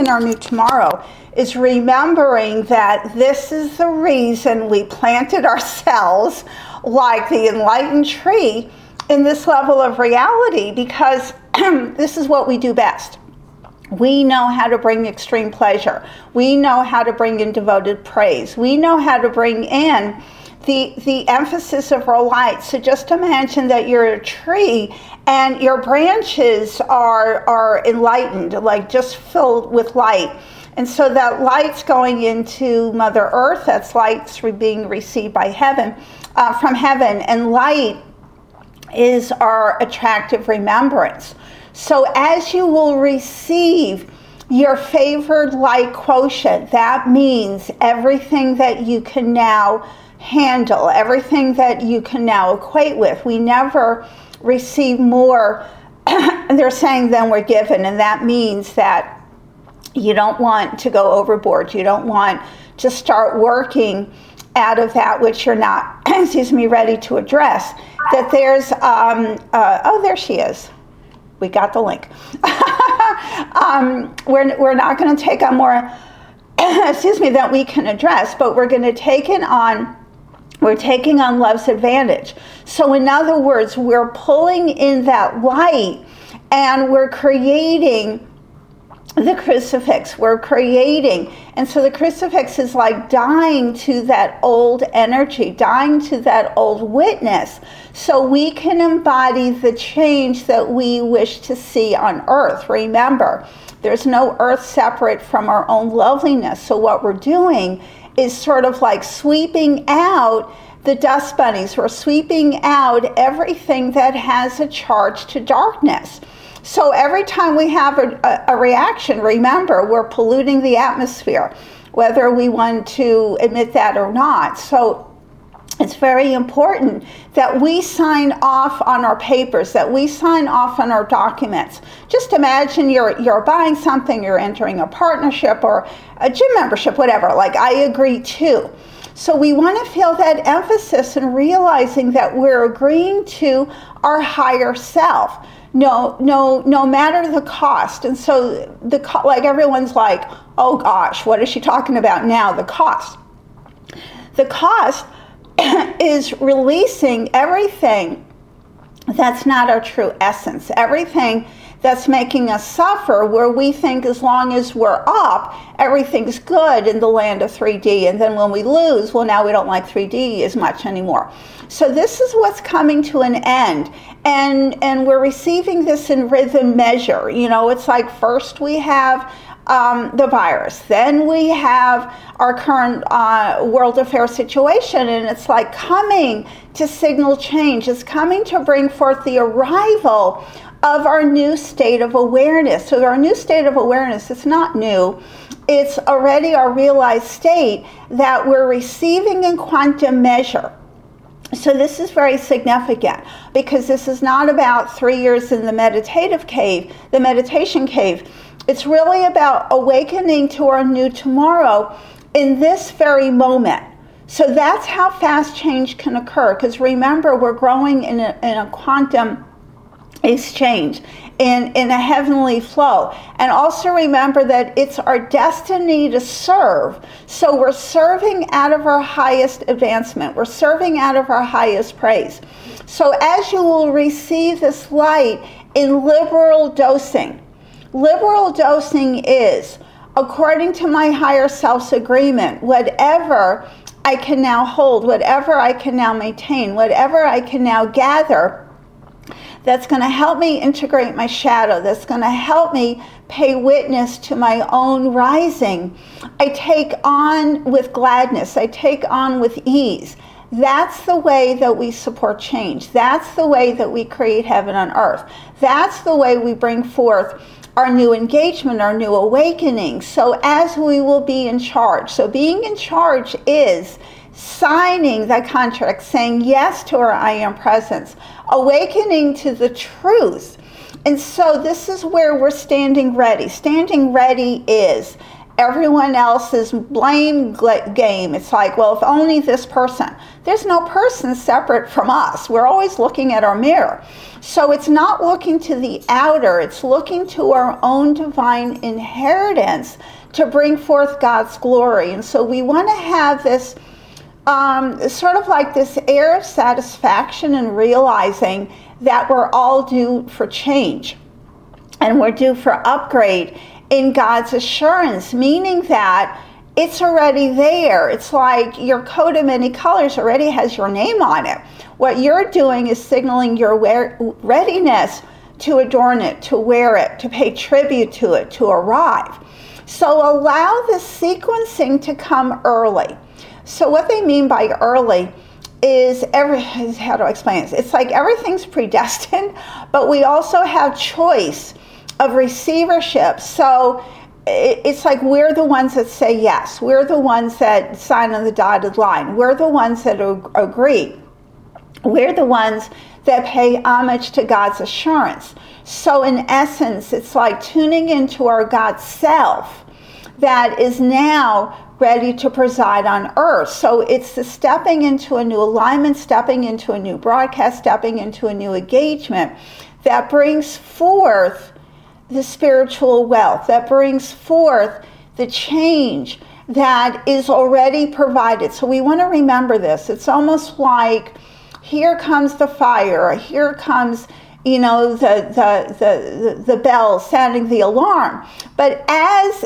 creating our new tomorrow is remembering that this is the reason we planted ourselves like the enlightened tree in this level of reality, because this is what we do best. We know how to bring extreme pleasure. We know how to bring in devoted praise. We know how to bring in the emphasis of our light. So just imagine that you're a tree and your branches are enlightened, like just filled with light. And so that light's going into Mother Earth. That's light's being received by heaven, from heaven. And light is our attractive remembrance. So as you will receive your favored light quotient, that means everything that you can now handle, everything that you can now equate with. We never receive more, they're saying, than we're given. And that means that you don't want to go overboard. You don't want to start working out of that which you're not, ready to address. That there's, oh, there she is. We got the link. We're not going to take on more, that we can address, but we're going to take it on. We're taking on love's advantage. So in other words, we're pulling in that light and we're creating the crucifix. We're creating. And so the crucifix is like dying to that old energy, dying to that old witness, so we can embody the change that we wish to see on earth. Remember, there's no earth separate from our own loveliness. So what we're doing is sort of like sweeping out the dust bunnies. We're sweeping out everything that has a charge to darkness. So every time we have a reaction, remember, we're polluting the atmosphere, whether we want to admit that or not. So it's very important that we sign off on our papers, that we sign off on our documents. Just imagine you're buying something, you're entering a partnership or a gym membership, whatever, like I agree to. So we want to feel that emphasis in realizing that we're agreeing to our higher self. No matter the cost. And so like everyone's like, oh gosh, what is she talking about now? The cost. The cost is releasing everything that's not our true essence. Everything that's making us suffer, where we think as long as we're up, everything's good in the land of 3D. And then when we lose, well, now we don't like 3D as much anymore. So this is what's coming to an end. And we're receiving this in rhythm measure. It's like first we have the virus, then we have our current world affairs situation, and it's like coming to signal change. It's coming to bring forth the arrival of our new state of awareness. So our new state of awareness, it's not new. It's already our realized state that we're receiving in quantum measure. So this is very significant, because this is not about 3 years in the meditation cave. It's really about awakening to our new tomorrow in this very moment. So that's how fast change can occur, because remember, we're growing in a quantum exchange, in a heavenly flow. And also remember that it's our destiny to serve. So we're serving out of our highest advancement. We're serving out of our highest praise. So as you will receive this light in liberal dosing is, according to my higher self's agreement, whatever I can now hold, whatever I can now maintain, whatever I can now gather, that's going to help me integrate my shadow, that's going to help me pay witness to my own rising, I take on with gladness, I take on with ease. That's the way that we support change. That's the way that we create heaven on earth. That's the way we bring forth our new engagement, our new awakening. So as we will be in charge. So being in charge is signing that contract, saying yes to our I am presence, awakening to the truth. And so this is where we're standing ready. Standing ready is everyone else's blame game. It's like, well, if only this person. There's no person separate from us. We're always looking at our mirror. So it's not looking to the outer, it's looking to our own divine inheritance to bring forth God's glory. And so we want to have this sort of like this air of satisfaction and realizing that we're all due for change and we're due for upgrade in God's assurance, meaning that it's already there. It's like your coat of many colors already has your name on it. What you're doing is signaling your readiness to adorn it, to wear it, to pay tribute to it, to arrive. So allow the sequencing to come early. So what they mean by early is how do I explain this? It's like everything's predestined, but we also have choice of receivership. So it's like we're the ones that say yes. We're the ones that sign on the dotted line. We're the ones that agree. We're the ones that pay homage to God's assurance. So in essence, it's like tuning into our God self that is now ready to preside on earth. So it's the stepping into a new alignment, stepping into a new broadcast, stepping into a new engagement that brings forth the spiritual wealth, that brings forth the change that is already provided. So we want to remember this. It's almost like here comes the fire, or here comes the bell sounding the alarm. But as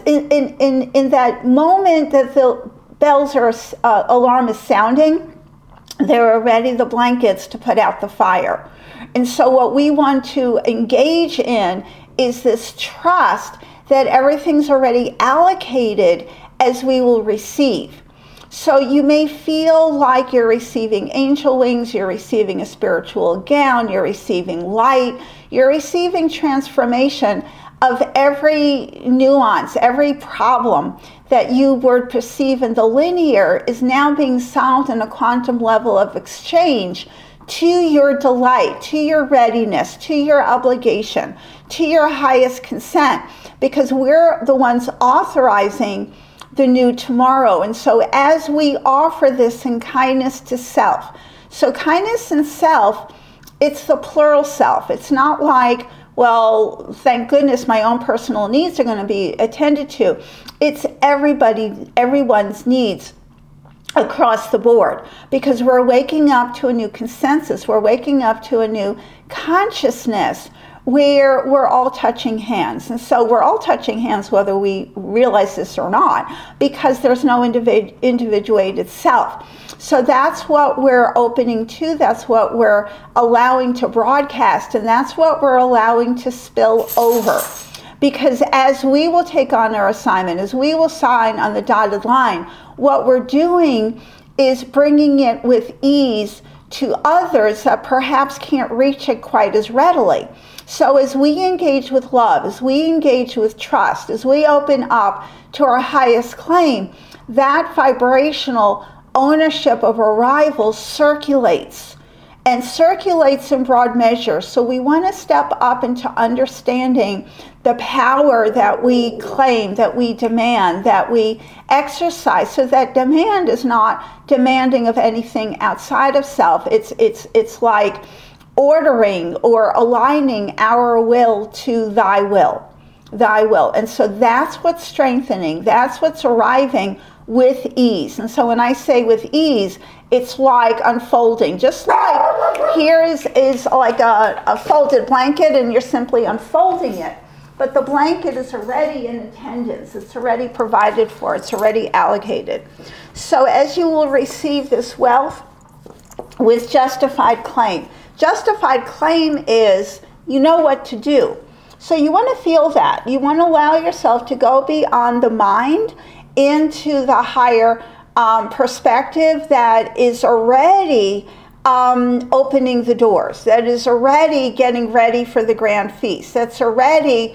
in that moment that the bells are alarm is sounding, there are already the blankets to put out the fire. And so what we want to engage in is this trust that everything's already allocated as we will receive. So you may feel like you're receiving angel wings, you're receiving a spiritual gown, you're receiving light, you're receiving transformation of every nuance, every problem that you would perceive in the linear is now being solved in a quantum level of exchange to your delight, to your readiness, to your obligation, to your highest consent, because we're the ones authorizing the new tomorrow. And so as we offer this in kindness to self, so kindness and self, it's the plural self. It's not like, well, thank goodness my own personal needs are going to be attended to. It's everyone's needs across the board, because we're waking up to a new consensus. We're waking up to a new consciousness where we're all touching hands. And so we're all touching hands whether we realize this or not, because there's no individuated self. So that's what we're opening to, that's what we're allowing to broadcast, and that's what we're allowing to spill over. Because as we will take on our assignment, as we will sign on the dotted line, what we're doing is bringing it with ease to others that perhaps can't reach it quite as readily. So as we engage with love, as we engage with trust, as we open up to our highest claim, that vibrational ownership of arrival circulates and circulates in broad measure. So we want to step up into understanding the power that we claim, that we demand, that we exercise. So that demand is not demanding of anything outside of self. It's like ordering or aligning our will to thy will. And so that's what's strengthening. That's what's arriving with ease. And so when I say with ease, it's like unfolding. Just like here is like a folded blanket and you're simply unfolding it. But the blanket is already in attendance. It's already provided for. It's already allocated. So as you will receive this wealth with justified claim. Justified claim is you know what to do. So you want to feel that. You want to allow yourself to go beyond the mind into the higher perspective that is already opening the doors, that is already getting ready for the grand feast, that's already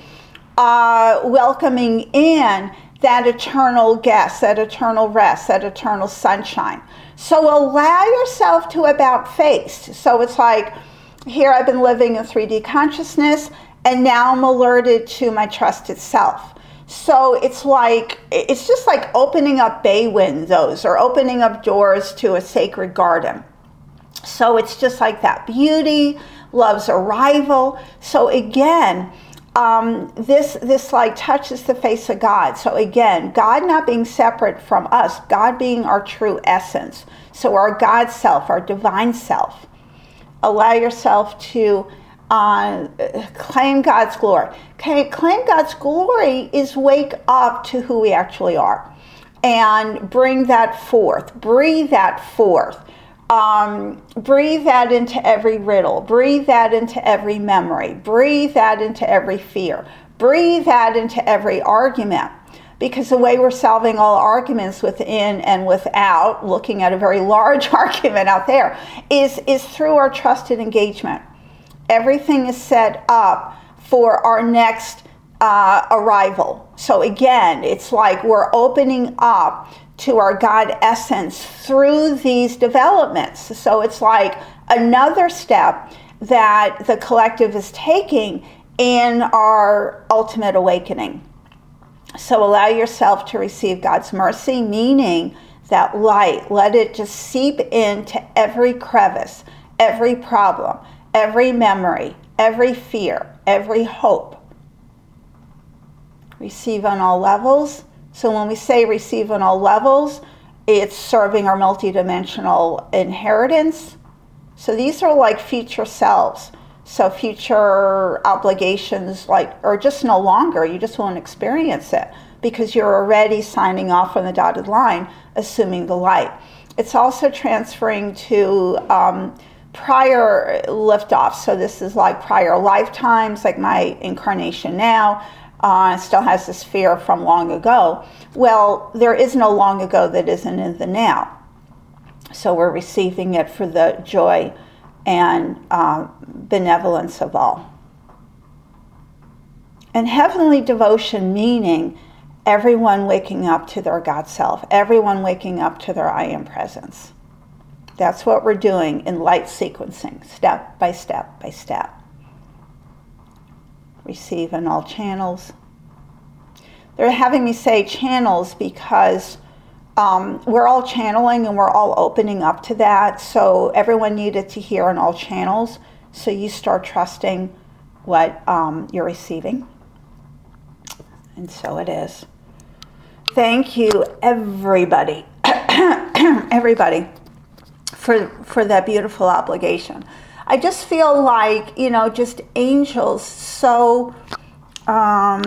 welcoming in that eternal guest, that eternal rest, that eternal sunshine. So allow yourself to about face. So it's like, here I've been living in 3D consciousness, and now I'm alerted to my trusted self. So it's just like opening up bay windows or opening up doors to a sacred garden. So it's just like that. Beauty, love's arrival. So again, this like touches the face of God. So again, God not being separate from us, God being our true essence. So our God self, our divine self. Allow yourself to claim God's glory. Okay, claim God's glory is wake up to who we actually are and bring that forth. Breathe that forth. Breathe that into every riddle. Breathe that into every memory. Breathe that into every fear. Breathe that into every argument. Because the way we're solving all arguments within and without, looking at a very large argument out there, is through our trusted engagement. Everything is set up for our next arrival. So again, it's like we're opening up to our God essence through these developments. So it's like another step that the collective is taking in our ultimate awakening. So allow yourself to receive God's mercy, meaning that light. Let it just seep into every crevice, every problem, every memory, every fear, every hope. Receive on all levels. So when we say receive on all levels, it's serving our multidimensional inheritance. So these are like future selves. So future obligations, or just no longer, you just won't experience it because you're already signing off on the dotted line, assuming the light. It's also transferring to prior liftoffs. So this is like prior lifetimes, like my incarnation now. Still has this fear from long ago. Well, there is no long ago that isn't in the now. So we're receiving it for the joy and benevolence of all. And heavenly devotion, meaning everyone waking up to their God self, everyone waking up to their I am presence. That's what we're doing in light sequencing, step by step by step. Receive in all channels. They're having me say channels because we're all channeling and we're all opening up to that. So everyone needed to hear in all channels. So you start trusting what you're receiving. And so it is. Thank you, everybody, everybody, for that beautiful obligation. I just feel like, just angels so